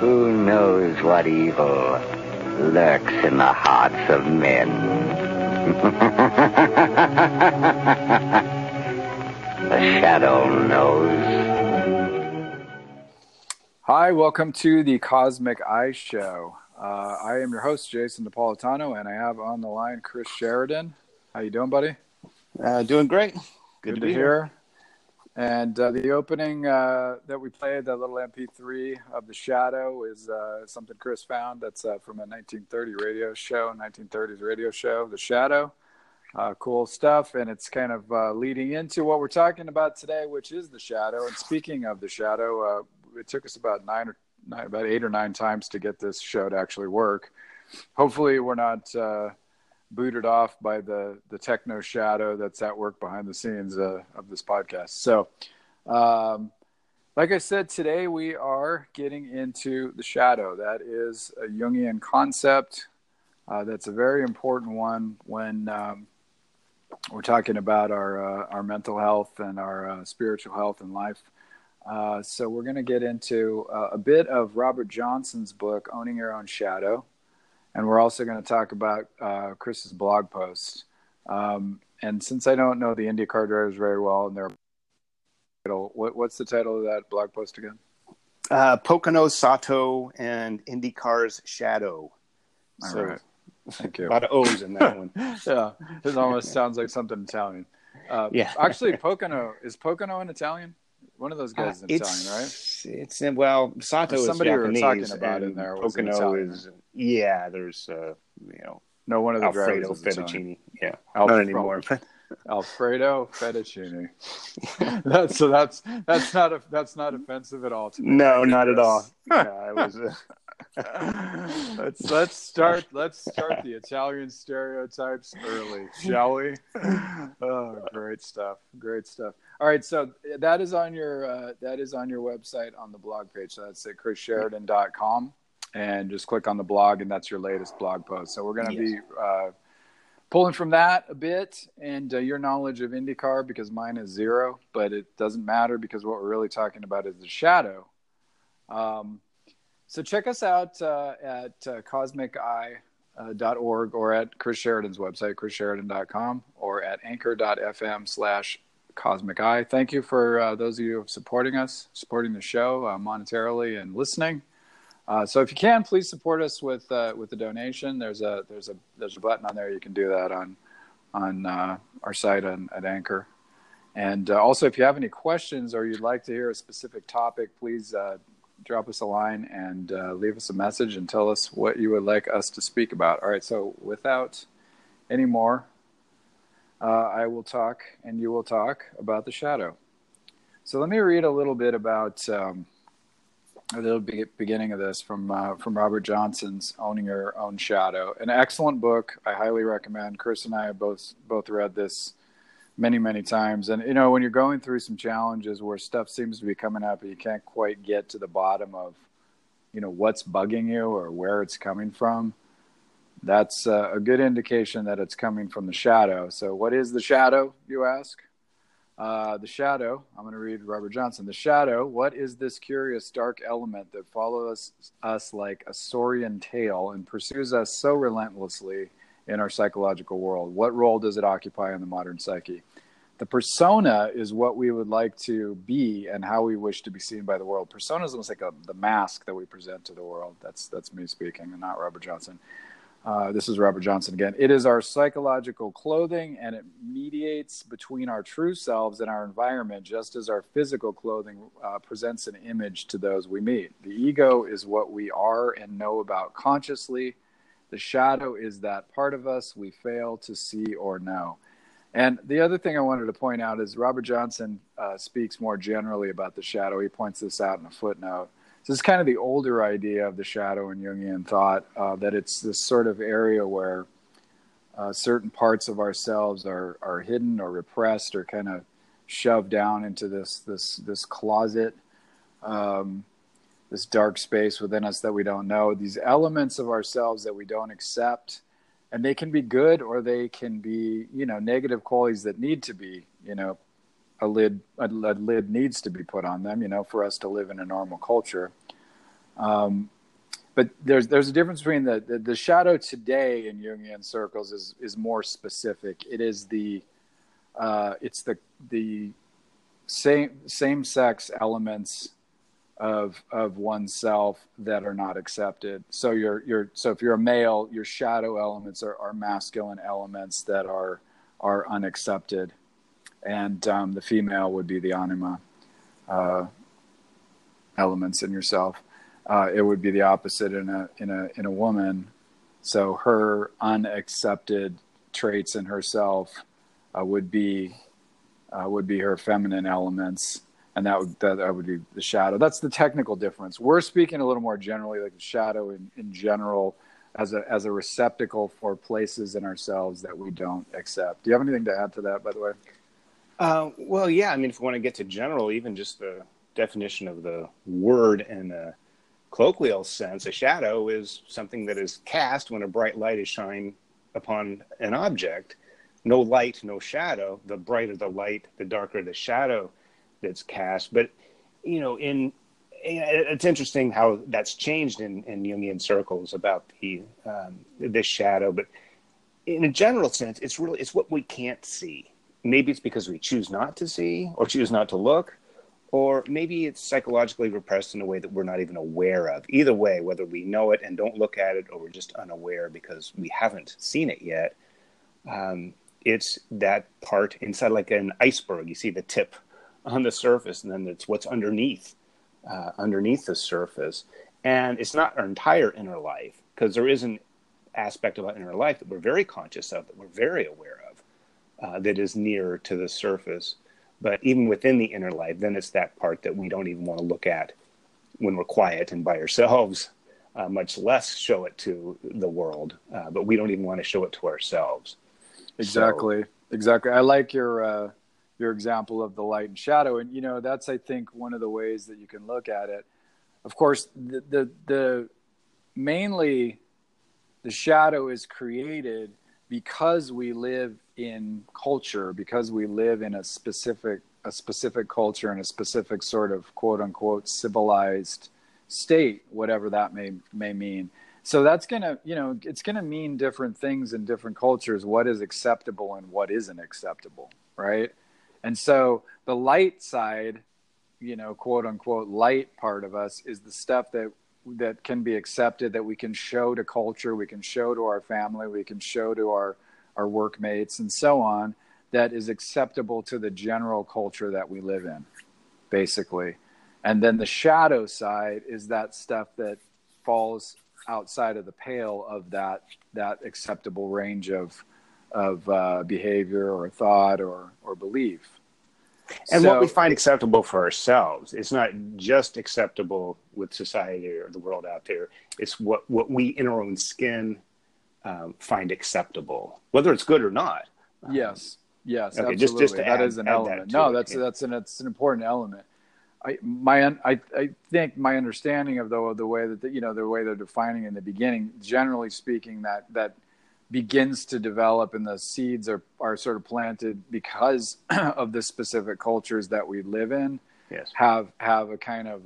Who knows what evil lurks in the hearts of men? The Shadow knows. Hi, welcome to the Cosmic Eye Show. I am your host, Jason Napolitano, and I have on the line Chris Sheridan. How you doing, buddy? Doing great. Good to hear. And the opening that we played, that little MP3 of The Shadow, is something Chris found. That's from a 1930s radio show, The Shadow. Cool stuff, and it's kind of leading into what we're talking about today, which is The Shadow. And speaking of The Shadow, it took us about 8 or 9 times to get this show to actually work. Hopefully we're not booted off by the techno shadow that's at work behind the scenes of this podcast. So, like I said, today we are getting into The Shadow. That is a Jungian concept. That's a very important one when we're talking about our mental health and our spiritual health in life. So we're going to get into a bit of Robert Johnson's book, Owning Your Own Shadow. And we're also going to talk about Chris's blog post. And since I don't know the IndyCar drivers very well, and what's the title of that blog post again? Pocono, Sato, and IndyCar's Shadow. All right. Thank you. A lot of O's in that one. Yeah, it almost sounds like something Italian. Yeah. Actually, is Pocono in Italian? One of those guys is Italian, right? Sato is somebody Japanese. We were talking about in there was Pocono is, there's, no, one of the Alfredo drivers Fettuccine. Yeah, not anymore. But Alfredo Fettuccine. That's not offensive at all to me. No, not at all. Yeah, it was. Let's start the Italian stereotypes early, shall we? Oh, great stuff. All right, so that is on your website on the blog page. So that's at chrissheridan.com, and just click on the blog, and that's your latest blog post. So we're going to be pulling from that a bit, and your knowledge of IndyCar, because mine is zero, but it doesn't matter because what we're really talking about is The Shadow. So check us out at cosmiceye.org or at Chris Sheridan's website, chrissheridan.com, or at anchor.fm/cosmiceye. Thank you for those of you supporting the show monetarily and listening. So if you can, please support us with a donation. There's a button on there. You can do that on our site at Anchor. And also, if you have any questions or you'd like to hear a specific topic, please drop us a line and leave us a message and tell us what you would like us to speak about. All right, so without any more, I will talk and you will talk about The Shadow. So let me read a little bit about beginning of this from Robert Johnson's Owning Your Own Shadow. An excellent book. I highly recommend. Chris and I have both read this many, many times. And, when you're going through some challenges where stuff seems to be coming up and you can't quite get to the bottom of, what's bugging you or where it's coming from, that's a good indication that it's coming from the shadow. So what is the shadow, you ask? The shadow, I'm going to read Robert Johnson. The shadow, what is this curious dark element that follows us like a saurian tail and pursues us so relentlessly in our psychological world? What role does it occupy in the modern psyche? The persona is what we would like to be and how we wish to be seen by the world. Persona is almost like the mask that we present to the world. That's me speaking and not Robert Johnson. This is Robert Johnson again. It is our psychological clothing, and it mediates between our true selves and our environment, just as our physical clothing presents an image to those we meet. The ego is what we are and know about consciously. The shadow is that part of us we fail to see or know. And the other thing I wanted to point out is Robert Johnson speaks more generally about the shadow. He points this out in a footnote. So it's kind of the older idea of the shadow in Jungian thought, that it's this sort of area where certain parts of ourselves are hidden or repressed or kind of shoved down into this closet, this dark space within us that we don't know, these elements of ourselves that we don't accept. And they can be good or they can be, negative qualities that need to be, a lid needs to be put on them, for us to live in a normal culture. But there's a difference between the shadow today in Jungian circles is more specific. It is it's the same sex elements of oneself that are not accepted. So so if you're a male, your shadow elements are masculine elements that are unaccepted, and the female would be the anima elements in yourself. It would be the opposite in a woman. So her unaccepted traits in herself would be her feminine elements, and that would be the shadow. That's the technical difference. We're speaking a little more generally, like the shadow in general, as a receptacle for places in ourselves that we don't accept. Do you have anything to add to that, by the way? Well, yeah. I mean, if we want to get to general, even just the definition of the word in a colloquial sense, a shadow is something that is cast when a bright light is shined upon an object. No light, no shadow. The brighter the light, the darker the shadow that's cast. But, it's interesting how that's changed in Jungian circles about this shadow. But in a general sense, it's what we can't see. Maybe it's because we choose not to see or choose not to look, or maybe it's psychologically repressed in a way that we're not even aware of. Either way, whether we know it and don't look at it, or we're just unaware because we haven't seen it yet, it's that part inside, like an iceberg. You see the tip on the surface, and then it's what's underneath the surface. And it's not our entire inner life, because there is an aspect of our inner life that we're very conscious of, that we're very aware of, that is nearer to the surface. But even within the inner life, then it's that part that we don't even want to look at when we're quiet and by ourselves, much less show it to the world. But we don't even want to show it to ourselves. Exactly. I like your example of the light and shadow, and that's, I think, one of the ways that you can look at it. Of course, the mainly the shadow is created because we live in culture, because we live in a specific culture and a specific sort of quote unquote civilized state, whatever that may mean. So that's gonna, it's gonna mean different things in different cultures, what is acceptable and what isn't acceptable, right? And so the light side, quote unquote light part of us, is the stuff that can be accepted, that we can show to culture, we can show to our family, we can show to our workmates and so on, that is acceptable to the general culture that we live in, basically. And then the shadow side is that stuff that falls outside of the pale of that acceptable range of behavior or thought or belief. And what we find acceptable for ourselves, it's not just acceptable with society or the world out there. It's what we in our own skin find acceptable, whether it's good or not. Yes, okay, absolutely. Just to that is an element. No, that's an important element. I think my understanding of the way that the way they're defining in the beginning, generally speaking, that begins to develop and the seeds are sort of planted because of the specific cultures that we live in. Yes. Have a kind of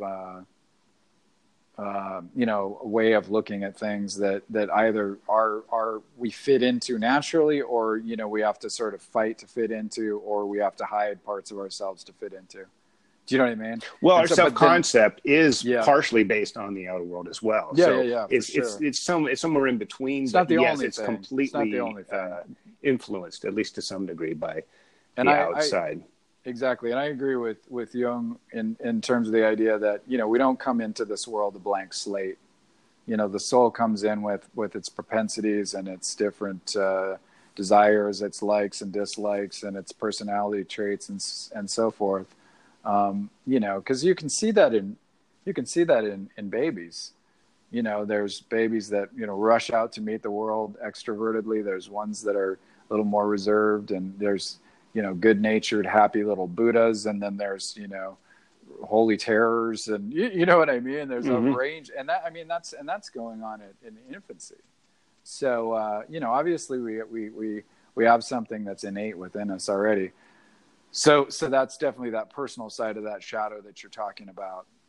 a way of looking at things that either are we fit into naturally, or we have to sort of fight to fit into, or we have to hide parts of ourselves to fit into. Do you know what I mean? Well, our self-concept is partially based on the outer world as well. Yeah. It's somewhere in between. It's not the only it's thing. Completely it's not the only thing. Influenced, at least to some degree, by the outside. Exactly, and I agree with Jung in terms of the idea that we don't come into this world a blank slate. The soul comes in with its propensities and its different desires, its likes and dislikes, and its personality traits and so forth. Because you can see that in babies. There's babies that rush out to meet the world extrovertedly. There's ones that are a little more reserved, and there's good-natured, happy little Buddhas, and then there's holy terrors, and you know what I mean. There's a range, and that's going on in infancy. So obviously we have something that's innate within us already. So that's definitely that personal side of that shadow that you're talking about.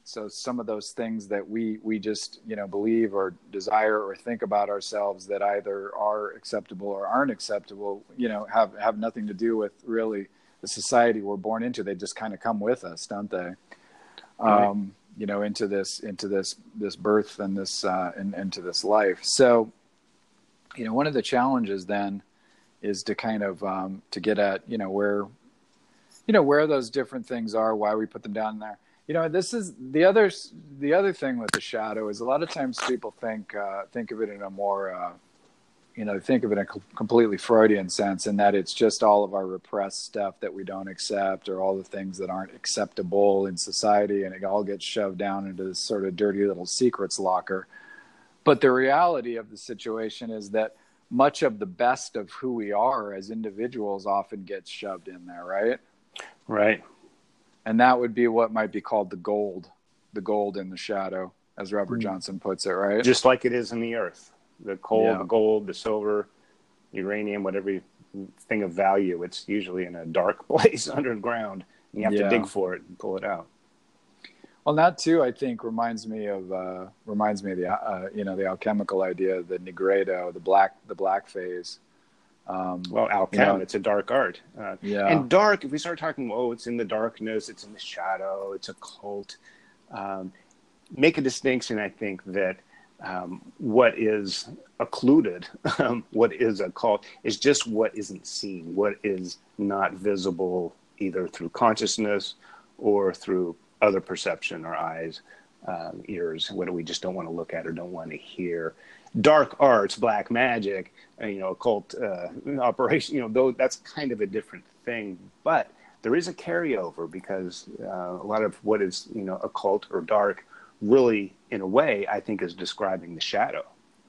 So some of those things that we just, believe or desire or think about ourselves that either are acceptable or aren't acceptable, have nothing to do with really the society we're born into. They just kind of come with us, don't they? Right. Into this birth and this into this life. So, one of the challenges then is to kind of to get at where those different things are, why we put them down there. This is the other thing with the shadow is a lot of times people think of it in a more think of it in a completely Freudian sense, in that it's just all of our repressed stuff that we don't accept, or all the things that aren't acceptable in society, and it all gets shoved down into this sort of dirty little secrets locker. But the reality of the situation is that much of the best of who we are as individuals often gets shoved in there, right? Right. And that would be what might be called the gold in the shadow, as Robert Johnson puts it, right? Just like it is in the earth. The coal, Yeah. the gold, the silver, uranium, whatever thing of value, it's usually in a dark place underground. And you have to dig for it and pull it out. Well, that too, I think, reminds me of the the alchemical idea, the nigredo, the black phase. Well, alchem, it's a dark art. Yeah. And dark, if we start talking, it's in the darkness, it's in the shadow, it's occult. Make a distinction, I think, that what is occluded, what is occult, is just what isn't seen, what is not visible either through consciousness or through other perception, our eyes, ears, what we just don't want to look at or don't want to hear. Dark arts, black magic, occult operation, though that's kind of a different thing. But there is a carryover, because a lot of what is, occult or dark really, in a way, I think is describing the shadow.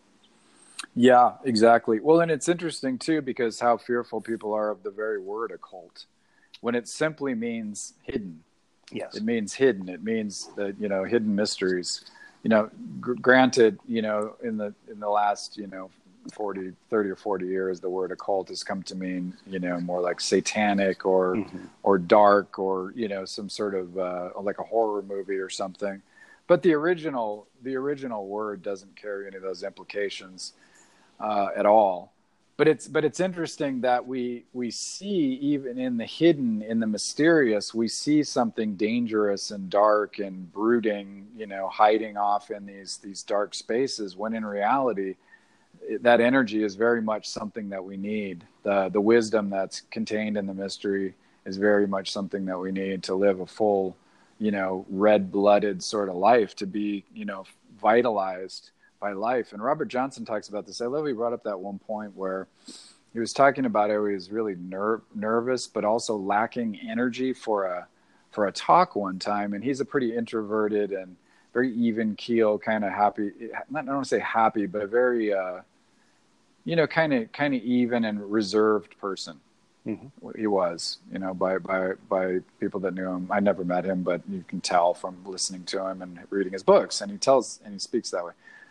Yeah, exactly. Well, and it's interesting too, because how fearful people are of the very word occult, when it simply means hidden. Yes. It means hidden. It means that, hidden mysteries. Granted, in the last, 30 or 40 years, the word occult has come to mean, more like satanic or dark, or, some sort of like a horror movie or something. But the original word doesn't carry any of those implications at all. But it's interesting that we see, even in the hidden, in the mysterious, we see something dangerous and dark and brooding, hiding off in these dark spaces, when in reality, that energy is very much something that we need. The wisdom that's contained in the mystery is very much something that we need to live a full, red-blooded sort of life, to be, vitalized by life. And Robert Johnson talks about this. I love he brought up that one point where he was talking about how he was really nervous, but also lacking energy for a talk one time. And he's a pretty introverted and very even keel, kind of happy. I don't want to say happy, but a very, kind of even and reserved person. Mm-hmm. He was, by people that knew him. I never met him, but you can tell from listening to him and reading his books. And he speaks that way.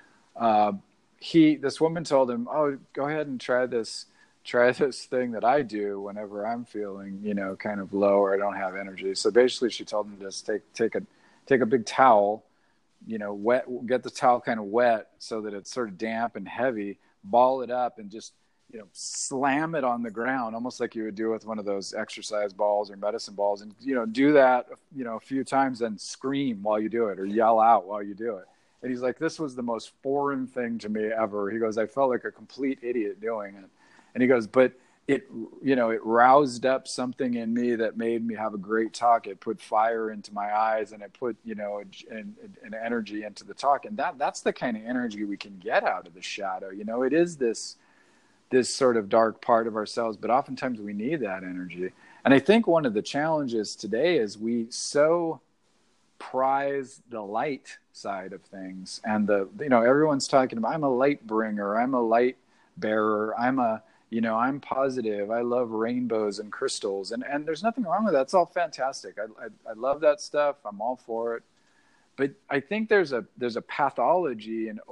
This woman told him, "Oh, go ahead and try this thing that I do whenever I'm feeling, kind of low, or I don't have energy." So basically she told him to just take a big towel, get the towel kind of wet so that it's sort of damp and heavy, ball it up and just, slam it on the ground, almost like you would do with one of those exercise balls or medicine balls. And, do that, a few times, and scream while you do it, or yell out while you do it. And he's like, this was the most foreign thing to me ever. He goes, I felt like a complete idiot doing it. And he goes, but it roused up something in me that made me have a great talk. It put fire into my eyes, and it put, an energy into the talk. And that's the kind of energy we can get out of the shadow. It is this sort of dark part of ourselves, but oftentimes we need that energy. And I think one of the challenges today is we so prize the light side of things, and everyone's talking about, I'm a light bringer, I'm a light bearer, I'm positive, I love rainbows and crystals, and there's nothing wrong with that. It's all fantastic. I love that stuff. I'm all for it. But I think there's a pathology in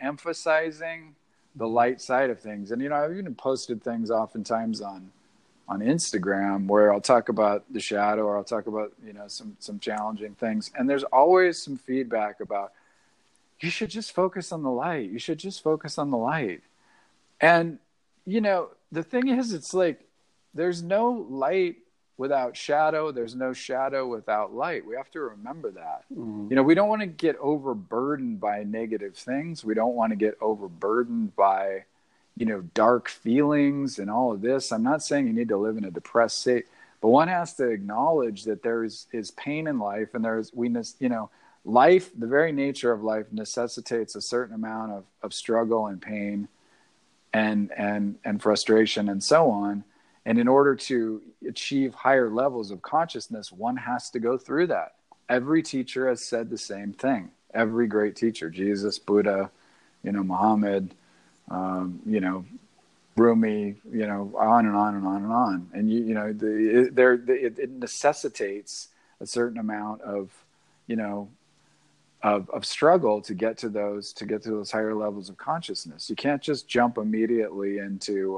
overemphasizing the light side of things. And I've even posted things oftentimes on Instagram where I'll talk about the shadow, or I'll talk about, you know, some challenging things. And there's always some feedback about, you should just focus on the light. You should just focus on the light. And, you know, the thing is, it's like, there's no light without shadow. There's no shadow without light. We have to remember that. You know, we don't want to get overburdened by negative things. We don't want to get overburdened by, you know, dark feelings and all of this. I'm not saying you need to live in a depressed state, but one has to acknowledge that there is pain in life, and you know, life, the very nature of life necessitates a certain amount of struggle and pain and frustration and so on. And in order to achieve higher levels of consciousness, one has to go through that. Every teacher has said the same thing. Every great teacher, Jesus, Buddha, you know, Muhammad, you know, Rumi, you know, on and on and on and on. And you know, it necessitates a certain amount of, you know, of struggle to get to those higher levels of consciousness. You can't just jump immediately into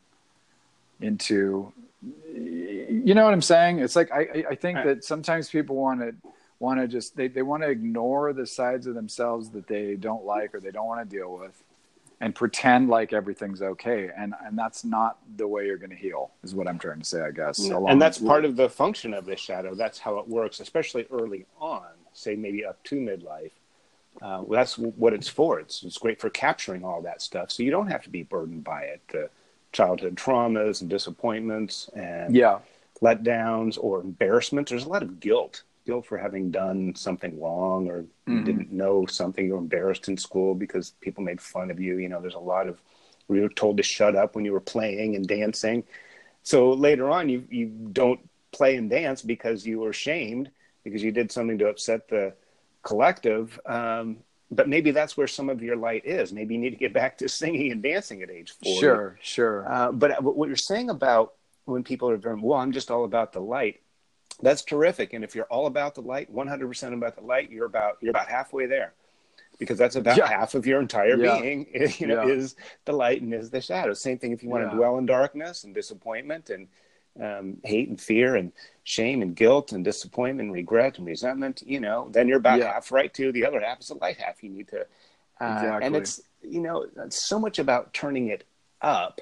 you know what I'm saying? It's like I think that sometimes people want to just they want to ignore the sides of themselves that they don't like or they don't want to deal with, and pretend like everything's okay. And that's not the way you're going to heal, is what I'm trying to say, I guess. And that's part of the function of the shadow. That's how it works, especially early on, say maybe up to midlife. Well, that's what it's for. It's great for capturing all that stuff. So you don't have to be burdened by it. The childhood traumas and disappointments and letdowns or embarrassment. There's a lot of guilt for having done something wrong, or you didn't know something, you're embarrassed in school because people made fun of you. You know, there's a lot of, you were told to shut up when you were playing and dancing. So later on, you don't play and dance because you were shamed because you did something to upset the collective. But maybe that's where some of your light is. Maybe you need to get back to singing and dancing at age 40. Sure. But what you're saying about when people are very, well, I'm just all about the light. That's terrific. And if you're all about the light, 100% about the light, you're about halfway there, because that's about half of your entire being, you know, is the light and is the shadow. Same thing if you want to dwell in darkness and disappointment and hate and fear and shame and guilt and disappointment and regret and resentment, you know, then you're about half right too. The other half is the light half. You need to, and it's, you know, it's so much about turning it up,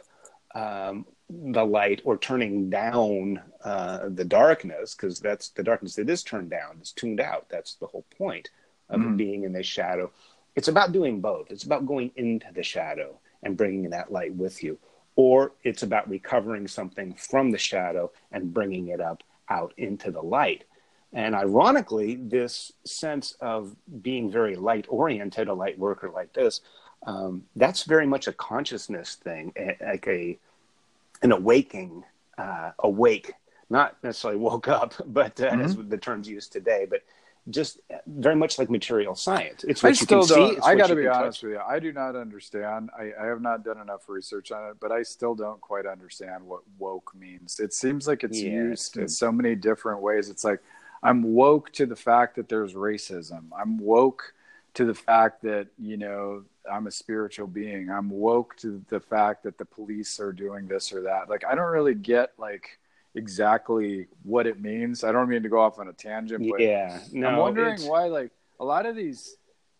the light, or turning down the darkness, because that's the darkness that is turned down, it's tuned out. That's the whole point of being in the shadow. It's about doing both. It's about going into the shadow and bringing that light with you, or it's about recovering something from the shadow and bringing it up out into the light. And ironically, this sense of being very light oriented, a light worker like this, that's very much a consciousness thing, like an awaking, awake, not necessarily woke up, but as the term's used today, but just very much like material science. It's what you can see. I got to be honest with you. I do not understand. I have not done enough research on it, but I still don't quite understand what woke means. It seems like it's used in so many different ways. It's like, I'm woke to the fact that there's racism. I'm woke to the fact that, you know, I'm a spiritual being. I'm woke to the fact that the police are doing this or that. Like, I don't really get like exactly what it means. I don't mean to go off on a tangent, but I'm wondering why, like, a lot of these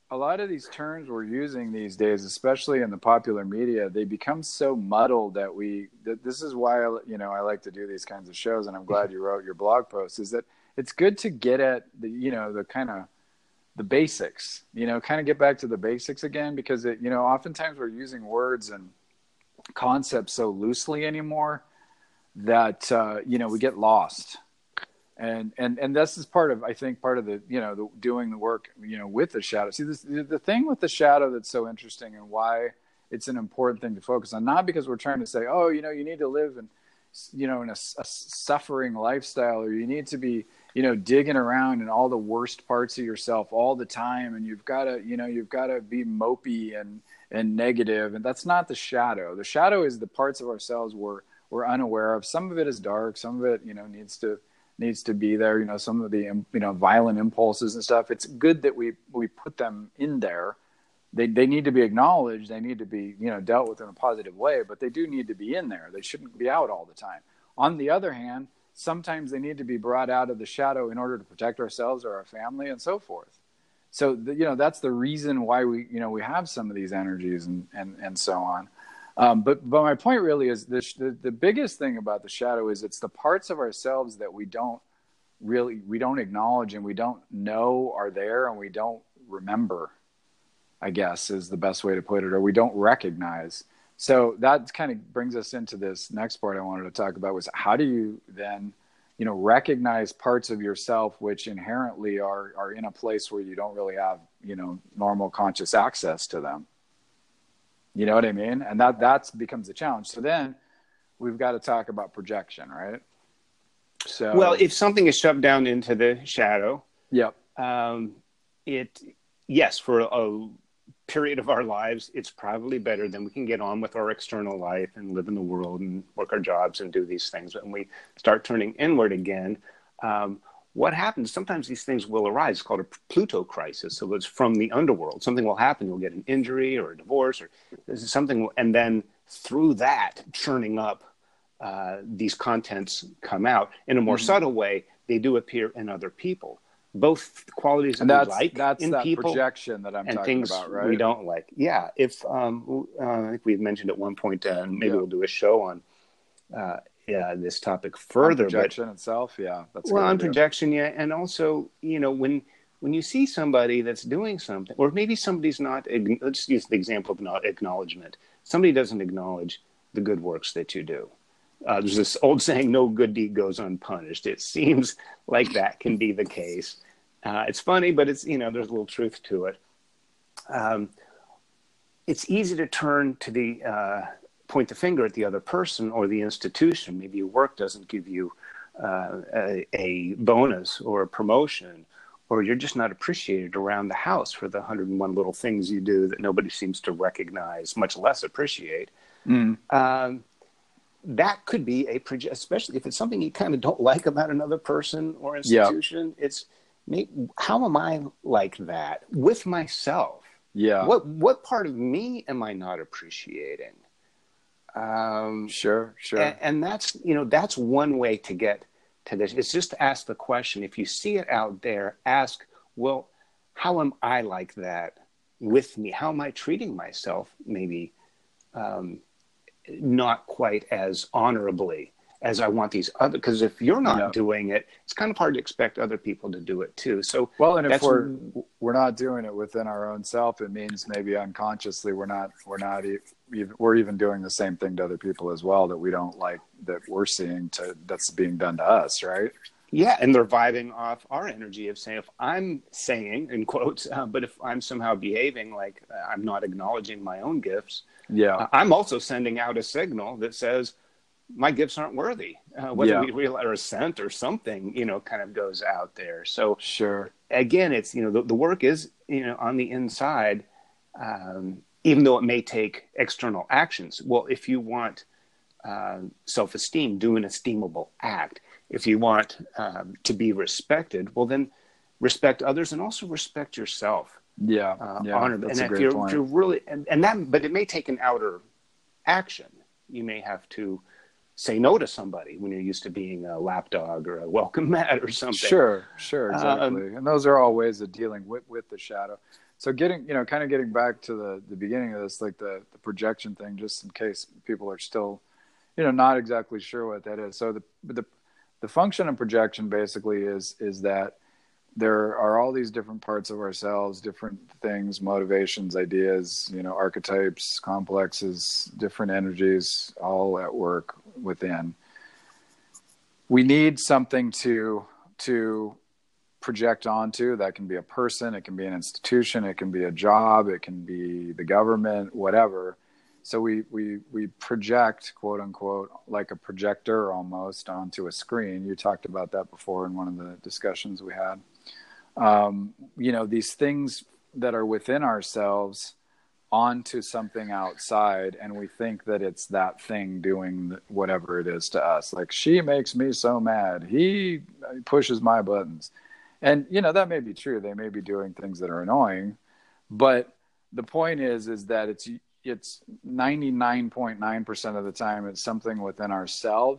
terms we're using these days, especially in the popular media, they become so muddled that this is why, you know, I like to do these kinds of shows, and I'm glad you wrote your blog post, is that it's good to get at the, you know, the kind of the basics, you know, kind of get back to the basics again, because it, you know, oftentimes we're using words and concepts so loosely anymore that, you know, we get lost. And this is part of the, you know, the doing the work, you know, with the shadow. See, the thing with the shadow that's so interesting and why it's an important thing to focus on, not because we're trying to say, oh, you know, you need to live in, you know, in a suffering lifestyle, or you need to be, you know, digging around in all the worst parts of yourself all the time, and you've got to be mopey and negative. And that's not the shadow. The shadow is the parts of ourselves we're unaware of. Some of it is dark. Some of it, you know, needs to be there. You know, some of the, you know, violent impulses and stuff. It's good that we put them in there. They need to be acknowledged. They need to be, you know, dealt with in a positive way, but they do need to be in there. They shouldn't be out all the time. On the other hand, sometimes they need to be brought out of the shadow in order to protect ourselves or our family and so forth. So, that's the reason why we have some of these energies and so on. But my point really is the biggest thing about the shadow is it's the parts of ourselves that we don't acknowledge and we don't know are there and we don't remember, I guess is the best way to put it, or we don't recognize. So that kind of brings us into this next part I wanted to talk about, was how do you then, recognize parts of yourself which inherently are in a place where you don't really have, normal conscious access to them. You know what I mean? And that becomes a challenge. So then we've got to talk about projection, right? So, well, if something is shoved down into the shadow, yep. Yes, for a period of our lives, it's probably better than we can get on with our external life and live in the world and work our jobs and do these things. When we start turning inward again, what happens? Sometimes these things will arise. It's called a Pluto crisis. So it's from the underworld. Something will happen. You'll get an injury or a divorce or something. And then through that churning up, these contents come out in a more subtle way. They do appear in other people. Both qualities that we like in that people, projection that I'm and talking things about, right? we don't like. Yeah, if I think we had mentioned at one point, maybe we'll do a show on this topic further. On projection itself, yeah, that's well on projection, yeah, and also when you see somebody that's doing something, or maybe somebody's not. Let's use the example of not acknowledgement. Somebody doesn't acknowledge the good works that you do. There's this old saying, no good deed goes unpunished. It seems like that can be the case. It's funny, but it's, there's a little truth to it. It's easy to turn to point the finger at the other person or the institution. Maybe your work doesn't give you a bonus or a promotion, or you're just not appreciated around the house for the 101 little things you do that nobody seems to recognize, much less appreciate. That could be especially if it's something you kind of don't like about another person or institution. Yep. It's how am I like that with myself? Yeah. What part of me am I not appreciating? Sure. And that's one way to get to this. It's just to ask the question. If you see it out there, ask, well, how am I like that with me? How am I treating myself? Maybe, not quite as honorably as I want these other, because if you're not doing it, it's kind of hard to expect other people to do it too. So, well, and if we're not doing it within our own self, it means maybe unconsciously we're even doing the same thing to other people as well that we don't like, that we're seeing that's being done to us, right? Yeah, and they're vibing off our energy of saying, if I'm saying, in quotes, but if I'm somehow behaving like I'm not acknowledging my own gifts, I'm also sending out a signal that says my gifts aren't worthy. Whether we realize, or a scent or something, kind of goes out there. So sure. Again, it's, the work is, on the inside, even though it may take external actions. Well, if you want self-esteem, do an esteemable act. If you want to be respected, well, then respect others and also respect yourself. Honor. That's and a if great point. If you're really, and that, but it may take an outer action. You may have to say no to somebody when you're used to being a lapdog or a welcome mat or something. Sure, exactly. And those are all ways of dealing with the shadow. So getting back to the beginning of this, like the projection thing, just in case people are still, not exactly sure what that is. So the function of projection basically is that there are all these different parts of ourselves, different things, motivations, ideas, archetypes, complexes, different energies, all at work within. We need something to project onto. That can be a person, it can be an institution, it can be a job, it can be the government, whatever. So we project, quote unquote, like a projector almost onto a screen. You talked about that before in one of the discussions we had. These things that are within ourselves onto something outside, and we think that it's that thing doing whatever it is to us. Like, she makes me so mad. He pushes my buttons. And, that may be true. They may be doing things that are annoying. But the point is that it's 99.9% of the time, it's something within ourselves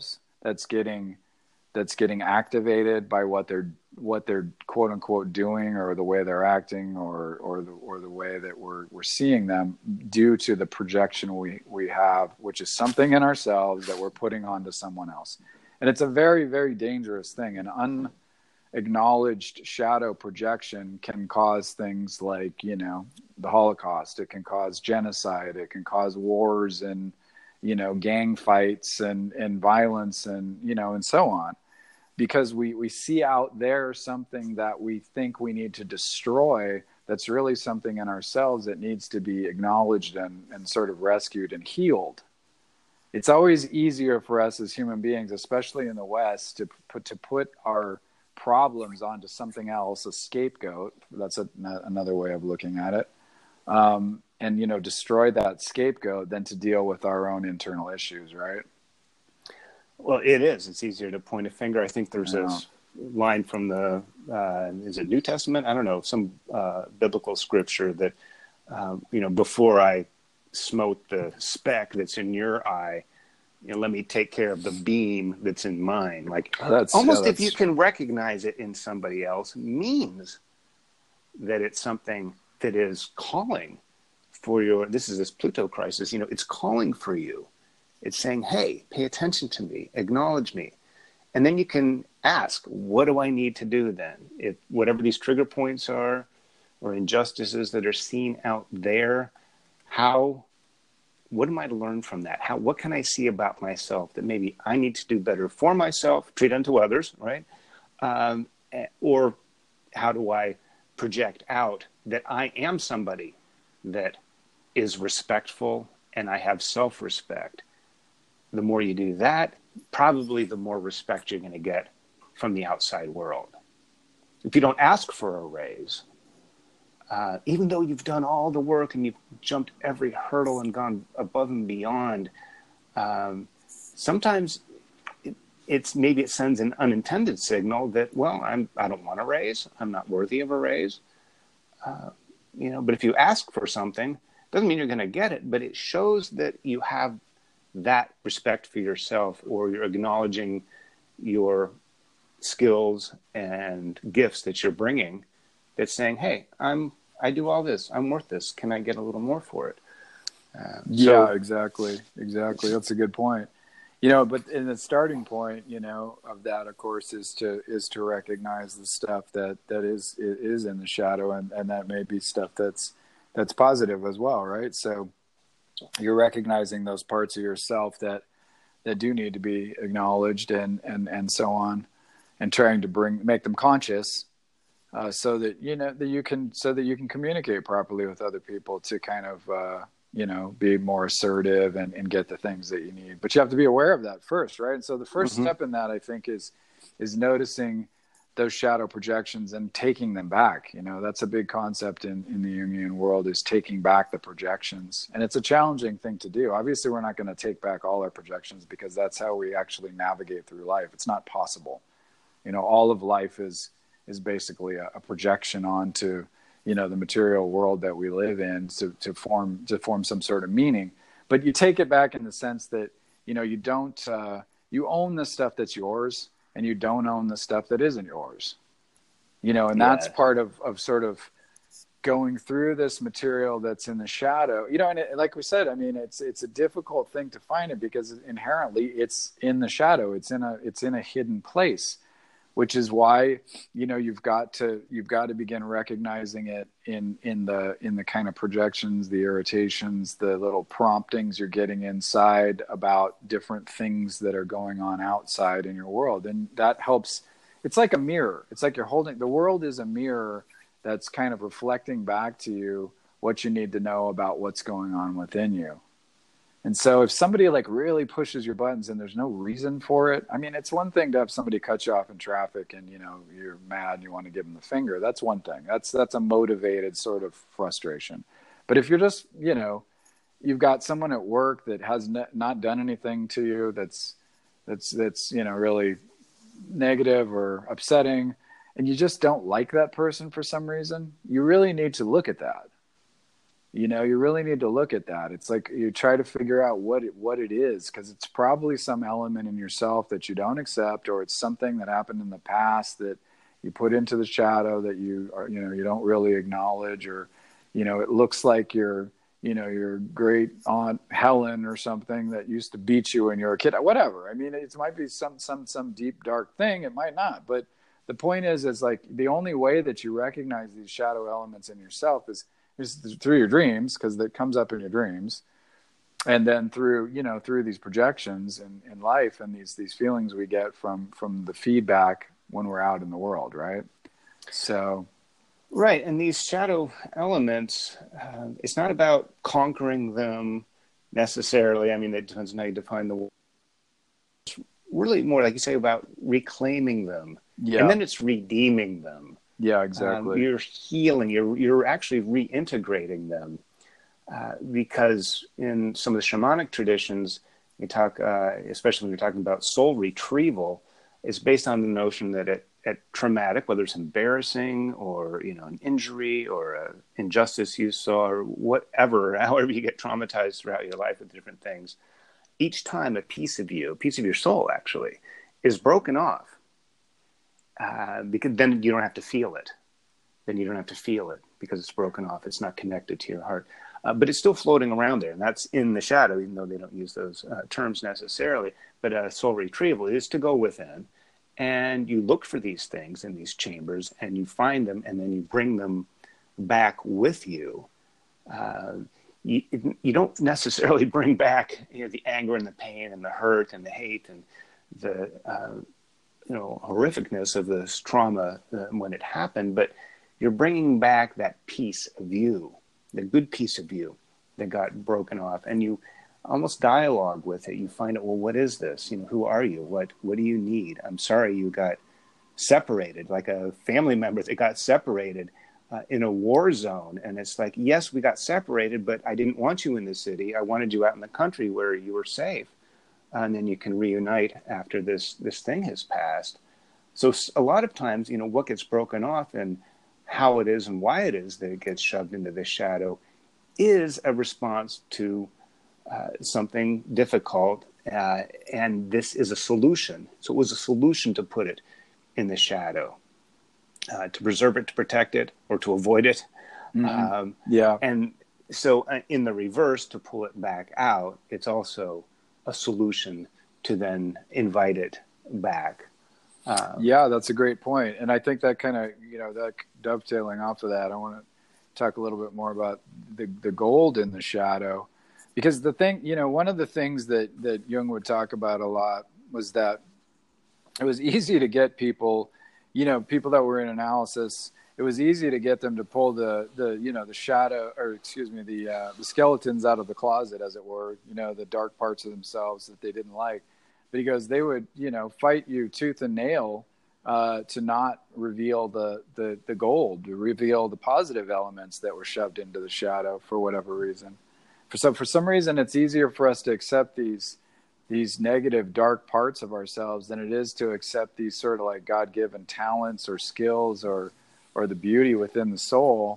that's getting activated by what they're quote unquote doing, or the way they're acting, or the way that we're seeing them, due to the projection we have, which is something in ourselves that we're putting onto someone else. And it's a very, very dangerous thing. An unacknowledged shadow projection can cause things like, you know, the Holocaust. It can cause genocide. It can cause wars and, you know, gang fights and violence and, you know, and so on. Because we see out there something that we think we need to destroy, that's really something in ourselves that needs to be acknowledged and sort of rescued and healed. It's always easier for us as human beings, especially in the West, to put our problems onto something else, a scapegoat. That's another way of looking at it. And, you know, destroy that scapegoat than to deal with our own internal issues, right? Well, it is. It's easier to point a finger. I think there's a line from the, is it New Testament? I don't know, some biblical scripture that, you know, before I smote the speck that's in your eye, you know, let me take care of the beam that's in mine. Like, if you can recognize it in somebody else, means that it's something that is calling for your, this Pluto crisis, you know, it's calling for you. It's saying, hey, pay attention to me, acknowledge me. And then you can ask, what do I need to do then? If whatever these trigger points are, or injustices that are seen out there, what am I to learn from that? What can I see about myself that maybe I need to do better for myself, treat unto others, right? Or how do I project out that I am somebody that is respectful and I have self-respect? The more you do that, probably the more respect you're going to get from the outside world. If you don't ask for a raise, even though you've done all the work and you've jumped every hurdle and gone above and beyond, sometimes it sends an unintended signal that, well, I don't want a raise. I'm not worthy of a raise. You know, but if you ask for something, doesn't mean you're going to get it, but it shows that you have that respect for yourself, or you're acknowledging your skills and gifts that you're bringing, that's saying, hey, I do all this. I'm worth this. Can I get a little more for it? Exactly. That's a good point. You know, but in the starting point, you know, of that, of course, is to recognize the stuff that is in the shadow, and that may be stuff that's positive as well, right? So you're recognizing those parts of yourself that do need to be acknowledged and so on, and trying to make them conscious, so that you can communicate properly with other people to kind of be more assertive and get the things that you need. But you have to be aware of that first, right? And so the first step in that, I think, is noticing those shadow projections and taking them back. You know, that's a big concept in the Jungian world, is taking back the projections. And it's a challenging thing to do. Obviously, we're not going to take back all our projections, because that's how we actually navigate through life. It's not possible. You know, all of life is basically a projection onto, you know, the material world that we live in to form some sort of meaning. But you take it back in the sense that, you know, you don't, you own the stuff that's yours, and you don't own the stuff that isn't yours, you know, and that's part of sort of going through this material that's in the shadow, you know. And like we said, I mean, it's a difficult thing to find it, because inherently it's in the shadow. It's in a hidden place, which is why, you know, you've got to begin recognizing it in the kind of projections, the irritations, the little promptings you're getting inside about different things that are going on outside in your world. And that helps. It's like a mirror. It's like the world is a mirror that's kind of reflecting back to you what you need to know about what's going on within you. And so if somebody like really pushes your buttons and there's no reason for it, I mean, it's one thing to have somebody cut you off in traffic and, you know, you're mad and you want to give them the finger. That's one thing. That's a motivated sort of frustration. But if you're just, you know, you've got someone at work that has not done anything to you that's, you know, really negative or upsetting, and you just don't like that person for some reason, you really need to look at that. You really need to look at that. It's like you try to figure out what it is, because it's probably some element in yourself that you don't accept, or it's something that happened in the past that you put into the shadow that you don't really acknowledge, or it looks like your great aunt Helen or something that used to beat you when you were a kid, whatever. I mean, it might be some deep, dark thing. It might not. But the point is like the only way that you recognize these shadow elements in yourself is through your dreams, because that comes up in your dreams. And then through these projections in life, and these feelings we get from the feedback when we're out in the world. Right. So. Right, and these shadow elements, it's not about conquering them necessarily. I mean, it depends on how you define the word. It's really more, like you say, about reclaiming them. Yeah. And then it's redeeming them. Yeah, exactly. You're healing. You're actually reintegrating them. Because in some of the shamanic traditions, we talk, especially when you're talking about soul retrieval, it's based on the notion that at traumatic, whether it's embarrassing or an injury or an injustice you saw or whatever, however you get traumatized throughout your life with different things, each time a piece of your soul actually, is broken off, because then you don't have to feel it. Then you don't have to feel it because it's broken off. It's not connected to your heart. But it's still floating around there, and that's in the shadow, even though they don't use those terms necessarily. But soul retrieval is to go within, and you look for these things in these chambers, and you find them, and then you bring them back with you. You don't necessarily bring back the anger and the pain and the hurt and the hate and the horrificness of this trauma when it happened, but you're bringing back that piece of you, the good piece of you that got broken off, and you almost dialogue with it. You find out, well, what is this? Who are you? What do you need? I'm sorry you got separated, like a family member that got separated in a war zone. And it's like, yes, we got separated, but I didn't want you in the city. I wanted you out in the country where you were safe. And then you can reunite after this thing has passed. So a lot of times, what gets broken off and how it is and why it is that it gets shoved into the shadow is a response to something difficult, and this is a solution. So it was a solution to put it in the shadow, to preserve it, to protect it, or to avoid it. Yeah. And so in the reverse, to pull it back out, it's also a solution to then invite it back. Yeah, that's a great point. And I think that kind of, that dovetailing off of that, I want to talk a little bit more about the gold in the shadow. Because the thing, one of the things that Jung would talk about a lot was that it was easy to get people, people that were in analysis, it was easy to get them to pull the shadow, or excuse me, the skeletons out of the closet, as it were, the dark parts of themselves that they didn't like. But he goes, they would, fight you tooth and nail to not reveal the gold, to reveal the positive elements that were shoved into the shadow for whatever reason. For some reason, it's easier for us to accept these negative, dark parts of ourselves than it is to accept these sort of like God-given talents or skills or the beauty within the soul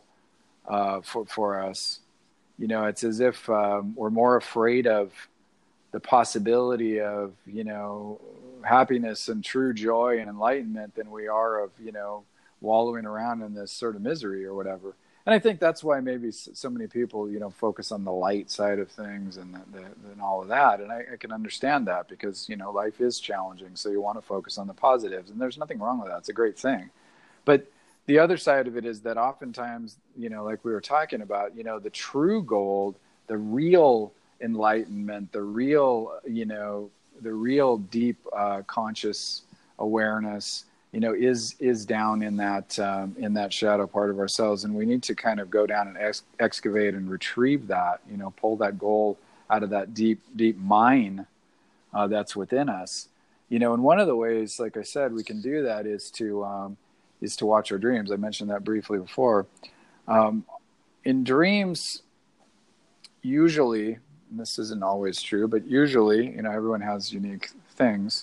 for us. It's as if we're more afraid of the possibility of, happiness and true joy and enlightenment than we are of, wallowing around in this sort of misery or whatever. And I think that's why maybe so many people, focus on the light side of things and all of that. And I can understand that because, life is challenging. So you want to focus on the positives, and there's nothing wrong with that. It's a great thing. But the other side of it is that oftentimes, like we were talking about, the true gold, the real enlightenment, the real deep conscious awareness, is down in that shadow part of ourselves, and we need to kind of go down and excavate and retrieve that, pull that gold out of that deep mine that's within us, and one of the ways, like I said, we can do that is to watch our dreams. I mentioned that briefly before. In dreams, usually, and this isn't always true, but usually, everyone has unique things.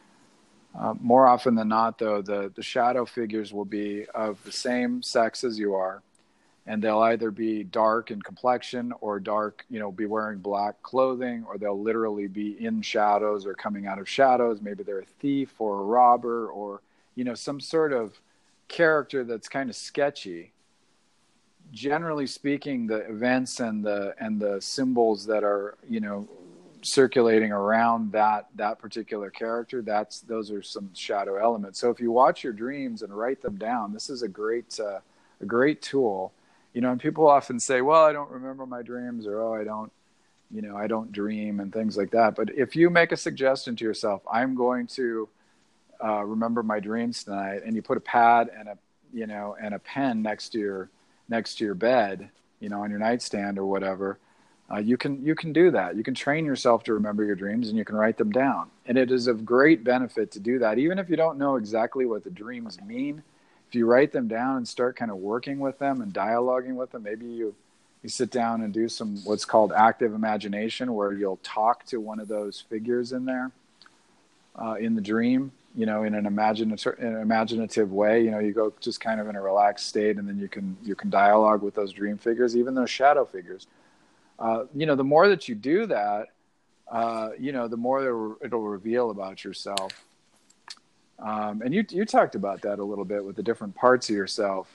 More often than not, though, the shadow figures will be of the same sex as you are. and they'll either be dark in complexion or dark, be wearing black clothing, or they'll literally be in shadows or coming out of shadows. Maybe they're a thief or a robber, or, some sort of character that's kind of sketchy. Generally speaking, the events and the symbols that are, circulating around that particular character, those are some shadow elements. So if you watch your dreams and write them down, this is a great tool. And people often say, well, I don't remember my dreams, or, oh, I don't dream, and things like that. But if you make a suggestion to yourself, I'm going to remember my dreams tonight, and you put a pad and a pen next to your bed, on your nightstand or whatever, you can do that. You can train yourself to remember your dreams, and you can write them down. And it is of great benefit to do that, even if you don't know exactly what the dreams mean. If you write them down and start kind of working with them and dialoguing with them, maybe you sit down and do some what's called active imagination, where you'll talk to one of those figures in there, in the dream, in an imaginative way. You go just kind of in a relaxed state, and then you can dialogue with those dream figures, even those shadow figures. The more that you do that, the more it'll reveal about yourself. And you talked about that a little bit with the different parts of yourself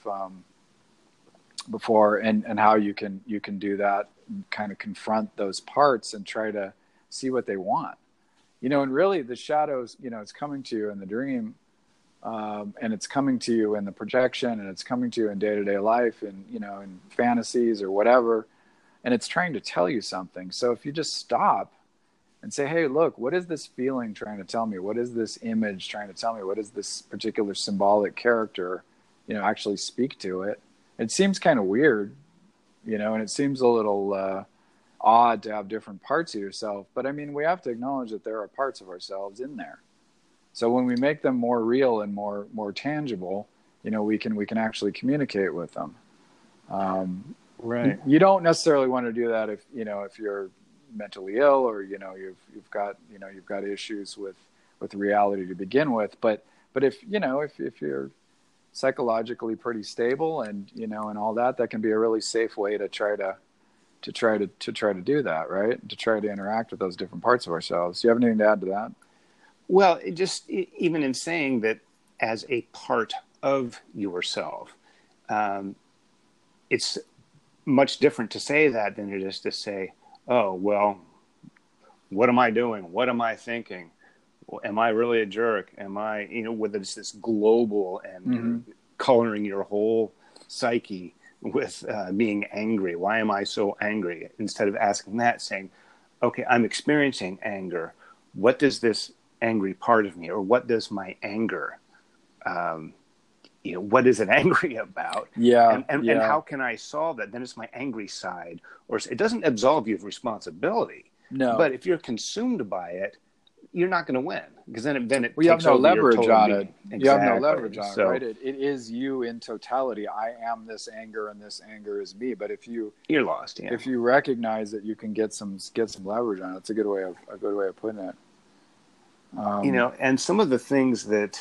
before, and how you can do that, kind of confront those parts and try to see what they want. And really the shadows, it's coming to you in the dream, and it's coming to you in the projection, and it's coming to you in day-to-day life, and in fantasies or whatever, and it's trying to tell you something. So if you just stop and say, hey, look, what is this feeling trying to tell me? What is this image trying to tell me? What does this particular symbolic character, actually speak to it? It seems kind of weird, and it seems a little odd to have different parts of yourself. But I mean, we have to acknowledge that there are parts of ourselves in there. So when we make them more real and more tangible, we can actually communicate with them. Right. You don't necessarily want to do that if you're mentally ill, or you've got issues with reality to begin with. But if you're psychologically pretty stable, and and all that can be a really safe way to try to do that, right? To try to interact with those different parts of ourselves. Do you have anything to add to that? Well, even in saying that as a part of yourself, it's much different to say that than it is to say, oh, well, what am I doing? What am I thinking? Am I really a jerk? Am I, whether it's this global and coloring your whole psyche with being angry. Why am I so angry? Instead of asking that, saying, okay, I'm experiencing anger. What does this angry part of me, or what does my anger, what is it angry about? Yeah. And how can I solve that? Then it's my angry side. Or it doesn't absolve you of responsibility. No. But if you're consumed by it, you're not going to win, because then it you have takes no over your leverage total on being. it. Exactly. You have no leverage on So, it, right? It is you in totality. I am this anger, and this anger is me. But if you're lost. Yeah. If you recognize that you can get some leverage on it, it's a good way of putting it. And some of the things that,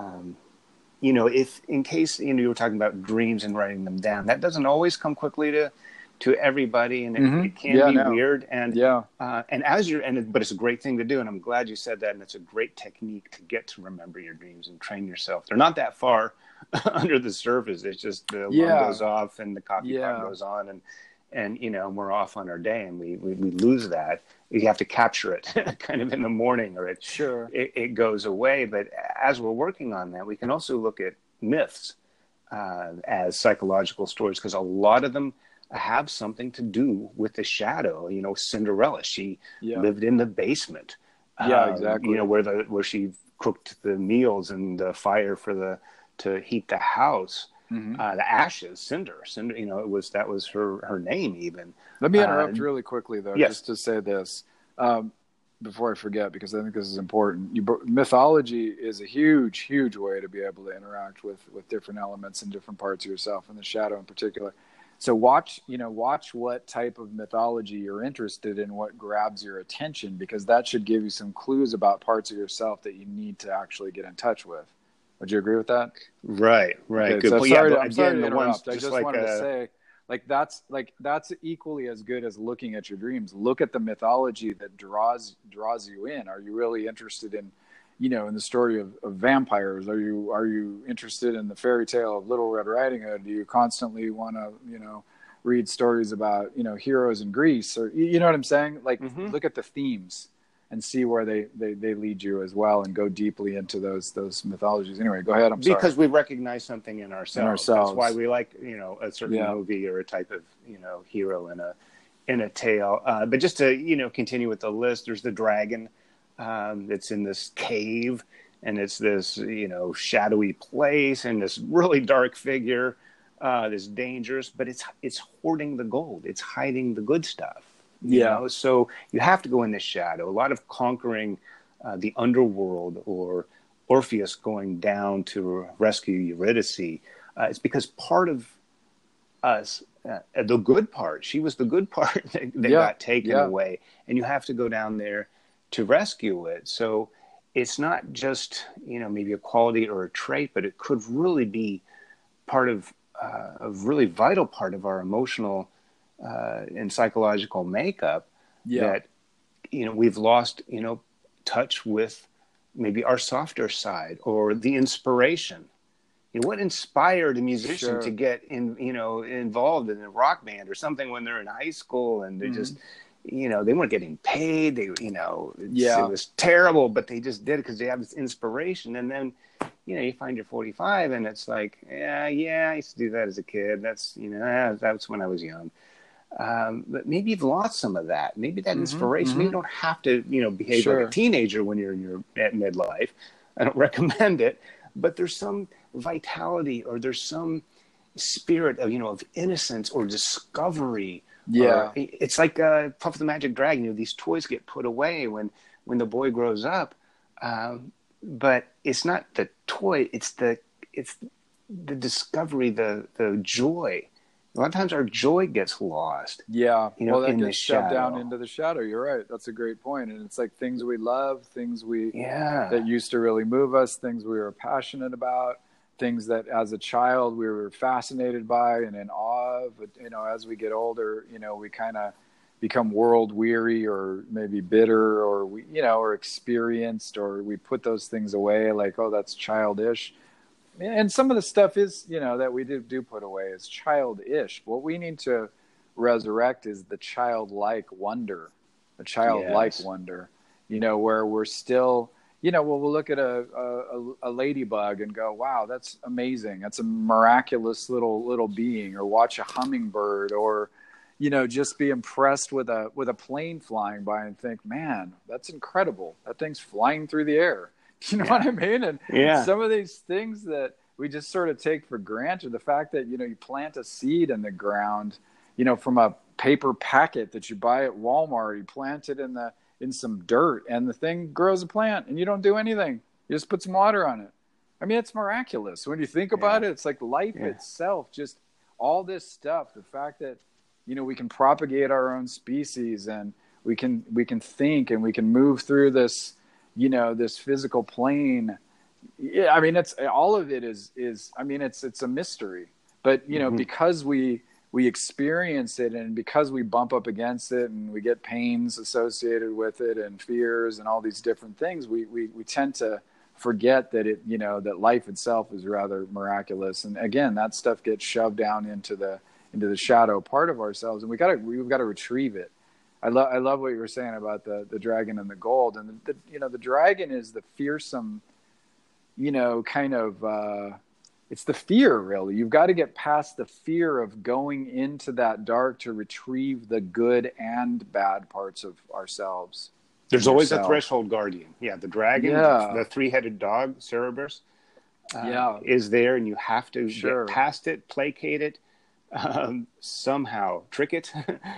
if in case you were talking about dreams and writing them down, that doesn't always come quickly to everybody, and it can be weird. And but it's a great thing to do, and I'm glad you said that. And it's a great technique to get to remember your dreams and train yourself. They're not that far under the surface. It's just the alarm goes off and the coffee pot goes on, and we're off on our day, and we lose that. You have to capture it kind of in the morning, or it goes away. But as we're working on that, we can also look at myths as psychological stories, because a lot of them have something to do with the shadow. Cinderella, she lived in the basement. Exactly. Where she cooked the meals and the fire to heat the house. The ashes, cinder. That was her name even. Let me interrupt really quickly though, yes. just to say this before I forget, because I think this is important. Mythology is a huge, huge way to be able to interact with different elements and different parts of yourself, and the shadow in particular. So watch what type of mythology you're interested in, what grabs your attention, because that should give you some clues about parts of yourself that you need to actually get in touch with. Would you agree with that? Right. Okay, Good. so I'm sorry to interrupt. I just wanted to say, Like that's equally as good as looking at your dreams. Look at the mythology that draws you in. Are you really interested in, in the story of vampires? Are you interested in the fairy tale of Little Red Riding Hood? Do you constantly want to, read stories about, heroes in Greece? Or, you know what I'm saying? Like, look at the themes and see where they lead you as well, and go deeply into those mythologies. Anyway, go ahead. I'm sorry. Because we recognize something in ourselves. That's why we like, a certain movie or a type of, hero in a tale. But just to, continue with the list, there's the dragon that's in this cave, and it's this, shadowy place, and this really dark figure, this dangerous, but it's hoarding the gold. It's hiding the good stuff. So you have to go in the shadow. A lot of conquering the underworld, or Orpheus going down to rescue Eurydice. It's because part of us, the good part, she was the good part that got taken away, and you have to go down there to rescue it. So it's not just, maybe a quality or a trait, but it could really be part of a really vital part of our emotional and psychological makeup, that we've lost touch with maybe our softer side, or the inspiration. What inspired a musician to get involved in a rock band or something when they're in high school, and they just they weren't getting paid, it was terrible, but they just did it because they have this inspiration. And then you find you're 45 and it's like, I used to do that as a kid. That's that's when I was young. But maybe you've lost some of that. Maybe that inspiration. Maybe you don't have to, behave like a teenager when you're at midlife. I don't recommend it. But there's some vitality, or there's some spirit of, of innocence or discovery. Yeah, it's like Puff the Magic Dragon. These toys get put away when the boy grows up. But it's not the toy. It's the discovery, the joy. A lot of times our joy gets lost. Yeah. That in gets the shoved shadow. down into the shadow. You're right. That's a great point. And it's like things we love, things that used to really move us, things we were passionate about, things that as a child we were fascinated by and in awe of. But, as we get older, we kind of become world weary, or maybe bitter, or or experienced, or we put those things away like, oh, that's childish. And some of the stuff is, that we do put away is childish. What we need to resurrect is the childlike wonder, wonder, where we're still, we'll look at a ladybug and go, wow, that's amazing. That's a miraculous little being. Or watch a hummingbird, or, just be impressed with a plane flying by and think, man, that's incredible. That thing's flying through the air. You know what I mean? And some of these things that we just sort of take for granted, the fact that, you plant a seed in the ground, from a paper packet that you buy at Walmart, you plant it in some dirt, and the thing grows a plant, and you don't do anything. You just put some water on it. I mean, it's miraculous. When you think about it, it's like life itself, just all this stuff, the fact that, we can propagate our own species, and we can think, and we can move through this, this physical plane. Yeah, I mean, it's all of it is I mean, it's a mystery. But because we experience it, and because we bump up against it, and we get pains associated with it, and fears, and all these different things, we tend to forget that it that life itself is rather miraculous. And again, that stuff gets shoved down into the shadow part of ourselves, and we've got to retrieve it. I love what you were saying about the dragon and the gold, and the dragon is the fearsome, kind of, it's the fear, really. You've got to get past the fear of going into that dark to retrieve the good and bad parts of ourselves. There's always a threshold guardian. Yeah, the dragon, the three-headed dog, Cerberus, is there, and you have to get past it, placate it, somehow trick it,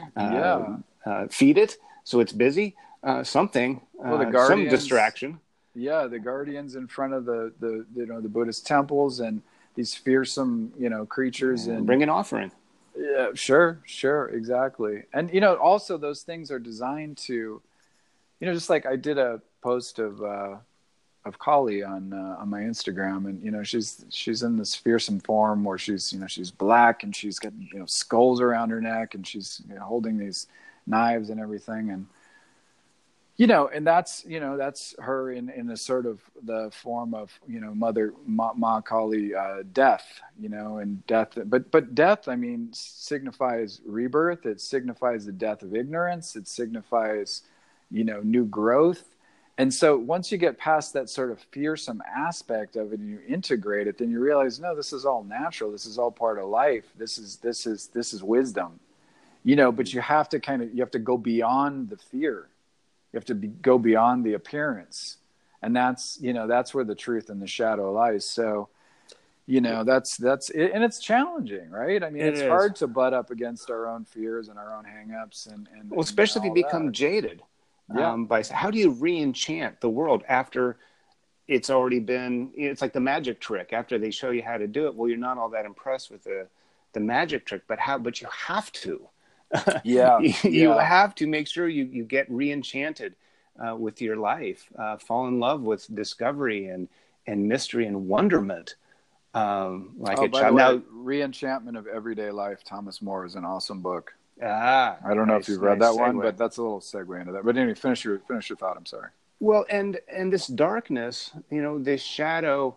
feed it so it's busy, something, some distraction. Yeah, the guardians in front of the the Buddhist temples, and these fearsome creatures, and bring an offering. Yeah, sure, exactly. And also those things are designed to, just like I did a post of Kali on my Instagram, and she's in this fearsome form where she's black and she's got skulls around her neck, and she's holding these knives and everything, and and that's her in a sort of the form of Mother Ma Kali, death, and death, but death, I mean, signifies rebirth. It signifies the death of ignorance. It signifies new growth. And so once you get past that sort of fearsome aspect of it and you integrate it, then you realize, no, this is all natural. This is all part of life. This is wisdom, but you have to go beyond the fear. You have to go beyond the appearance. And that's where the truth and the shadow lies. So, that's it. And it's challenging, right? I mean, it's hard to butt up against our own fears and our own hangups and especially if you become jaded. Yeah. By how do you re-enchant the world after it's already been? It's like the magic trick. After they show you how to do it, well, you're not all that impressed with the magic trick. But you have to. Yeah, you have to make sure you get re-enchanted with your life. Fall in love with discovery and mystery and wonderment. Like a child. Now, Re-Enchantment of Everyday Life, Thomas More, is an awesome book. I don't know if you've read that one, but that's a little segue into that. But anyway, finish your thought. I'm sorry. Well, and this darkness, this shadow,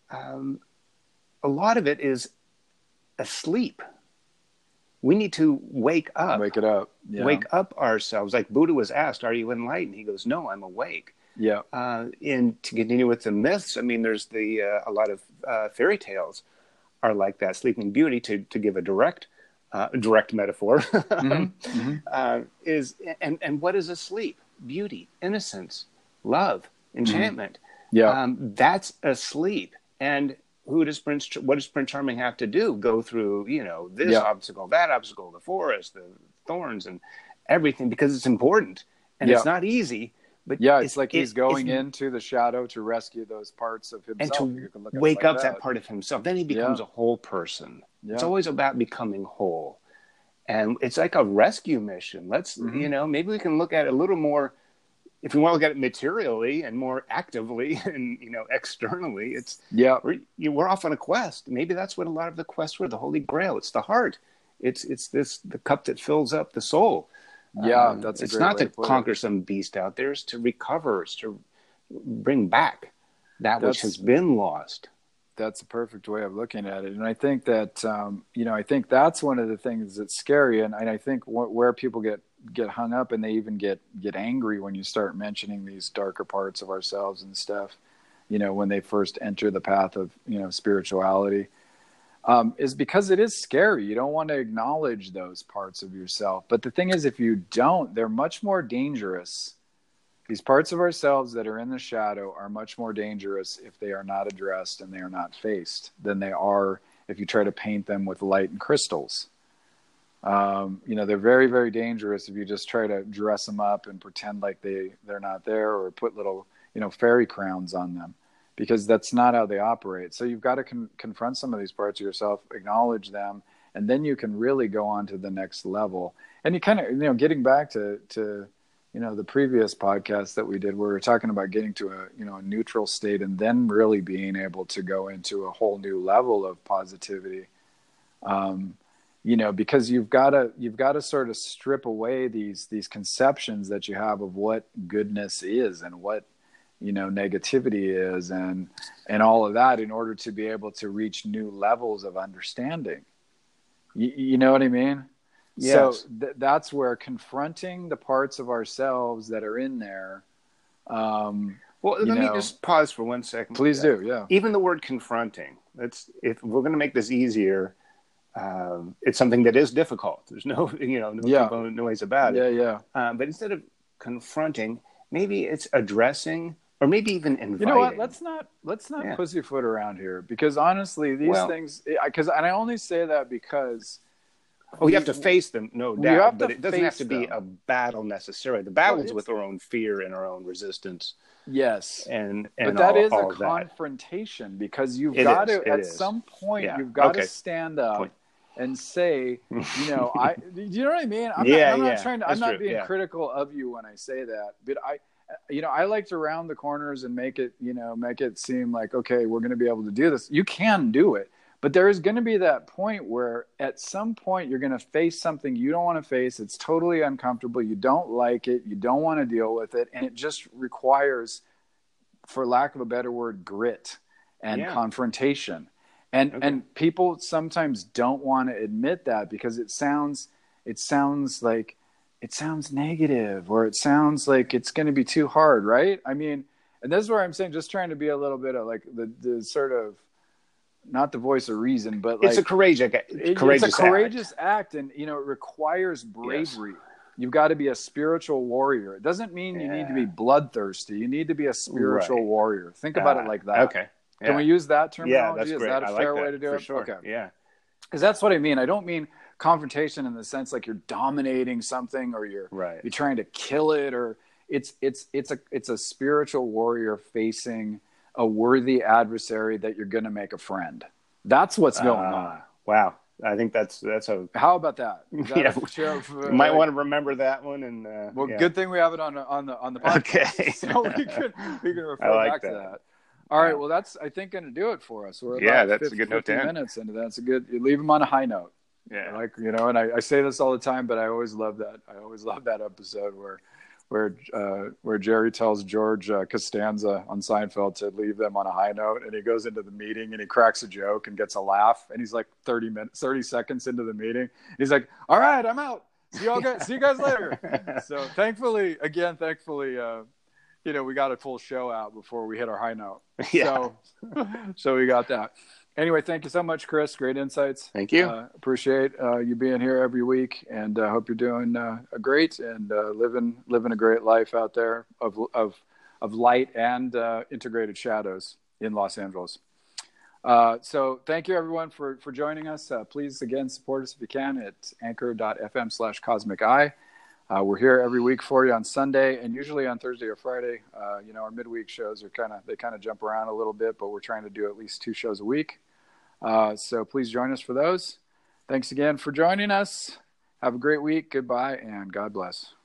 a lot of it is asleep. We need to wake up. Wake it up. Yeah. Wake up ourselves. Like Buddha was asked, "Are you enlightened?" He goes, "No, I'm awake." Yeah. And to continue with the myths, I mean, there's a lot of fairy tales are like that. Sleeping Beauty, to give a direct metaphor, is and what is asleep? Beauty, innocence, love, enchantment. Yeah, that's asleep. And what does Prince Charming have to do? Go through this obstacle, that obstacle, the forest, the thorns, and everything, because it's important and it's not easy. But it's like he's going into the shadow to rescue those parts of himself and to wake up that part of himself. Then he becomes a whole person. Yeah. It's always about becoming whole. And it's like a rescue mission. Let's, maybe we can look at it a little more, if we want to look at it materially and more actively and, externally. We're off on a quest. Maybe that's what a lot of the quests were, the Holy Grail. It's the heart. It's the cup that fills up the soul. Yeah, that's a great way to put it. It's not to conquer some beast out there. It's to recover. It's to bring back that which has been lost. That's a perfect way of looking at it. And I think that, I think that's one of the things that's scary. And I think where people get hung up and they even get angry when you start mentioning these darker parts of ourselves and stuff, when they first enter the path of, spirituality, is because it is scary. You don't want to acknowledge those parts of yourself. But the thing is, if you don't, they're much more dangerous. These parts of ourselves that are in the shadow are much more dangerous if they are not addressed and they are not faced than they are if you try to paint them with light and crystals. They're very, very dangerous if you just try to dress them up and pretend like they're not there, or put little, fairy crowns on them, because that's not how they operate. So you've got to confront some of these parts of yourself, acknowledge them, and then you can really go on to the next level. And you kind of, getting back to the previous podcast that we did, where we were talking about getting to a neutral state and then really being able to go into a whole new level of positivity. Because you've got to sort of strip away these conceptions that you have of what goodness is and what, negativity is and all of that, in order to be able to reach new levels of understanding. You know what I mean? Yes. So that's where confronting the parts of ourselves that are in there. Well, let me just pause for 1 second. Please do. Yeah. Even the word confronting, if we're going to make this easier, it's something that is difficult. There's no ways about it. Yeah. But instead of confronting, maybe it's addressing, or maybe even inviting. You know what? Let's not pussyfoot around here, because honestly, these things. And I only say that because. Oh, you have to face them, no doubt, but it doesn't have to be a battle necessarily. The battle's with our own fear and our own resistance. Yes, but that is a confrontation, because you've got to, at some point, you've got to stand up and say, you know what I mean? I'm not being critical of you when I say that, but I like to round the corners and make it seem like, okay, we're going to be able to do this. You can do it, but there is going to be that point where at some point you're going to face something you don't want to face. It's totally uncomfortable. You don't like it. You don't want to deal with it. And it just requires, for lack of a better word, grit and confrontation. And people sometimes don't want to admit that because it sounds negative, or it sounds like it's going to be too hard, right? I mean, and this is where I'm saying, just trying to be a little bit of like the sort of, not the voice of reason, but like it's a courageous act, and it requires bravery. Yes. You've got to be a spiritual warrior. It doesn't mean you need to be bloodthirsty. You need to be a spiritual warrior. Think about it like that. Okay. Yeah. Can we use that terminology? Yeah, that's great. Is that a fair way to do it? Sure. Okay. Yeah. Because that's what I mean. I don't mean confrontation in the sense like you're dominating something, or you're trying to kill it, or it's a spiritual warrior facing a worthy adversary that you're going to make a friend. That's what's going on. Wow. I think that's a. How about that? You might want to remember that one. And good thing we have it on the podcast. Okay. So we can refer back to that. All right. Well, that's, I think, going to do it for us. We're about that's a good note. 50 minutes into that. That's a good. You leave them on a high note. Yeah. And I say this all the time, but I always love that. I always love that episode where Jerry tells George Costanza on Seinfeld to leave them on a high note, and he goes into the meeting and he cracks a joke and gets a laugh, and he's like 30 seconds into the meeting, he's like, "All right, I'm out. See you guys later." So thankfully, we got a full show out before we hit our high note. Yeah. So we got that. Anyway, thank you so much, Chris. Great insights. Thank you. Appreciate you being here every week, and hope you're doing great and living a great life out there of light and integrated shadows in Los Angeles. So thank you, everyone, for joining us. Please, again, support us if you can at anchor.fm/Cosmic Eye. We're here every week for you on Sunday, and usually on Thursday or Friday. Our midweek shows are kind of jump around a little bit, but we're trying to do at least 2 shows a week. So please join us for those. Thanks again for joining us. Have a great week. Goodbye, and God bless.